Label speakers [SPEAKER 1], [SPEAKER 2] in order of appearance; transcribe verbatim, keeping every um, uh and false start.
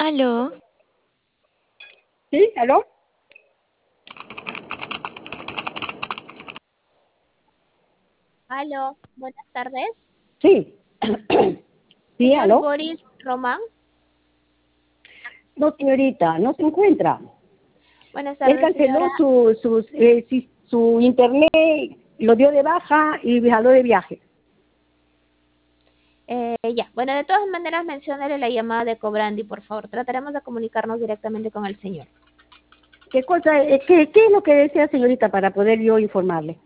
[SPEAKER 1] Aló.
[SPEAKER 2] ¿Sí? ¿Aló?
[SPEAKER 3] Aló, buenas tardes.
[SPEAKER 2] Sí. ¿Sí?
[SPEAKER 3] Señor
[SPEAKER 2] ¿Aló?
[SPEAKER 3] Boris Román.
[SPEAKER 2] No, señorita, no se encuentra.
[SPEAKER 3] Buenas
[SPEAKER 2] Él
[SPEAKER 3] tardes,
[SPEAKER 2] canceló
[SPEAKER 3] señora.
[SPEAKER 2] su, sus, eh, si- su internet, lo dio de baja y viajó de viaje.
[SPEAKER 3] Eh, ya, bueno, de todas maneras, menciónale la llamada de Cobrandi, por favor. Trataremos de comunicarnos directamente con el señor.
[SPEAKER 2] ¿Qué cosa, eh, qué, qué es lo que desea, señorita, para poder yo informarle?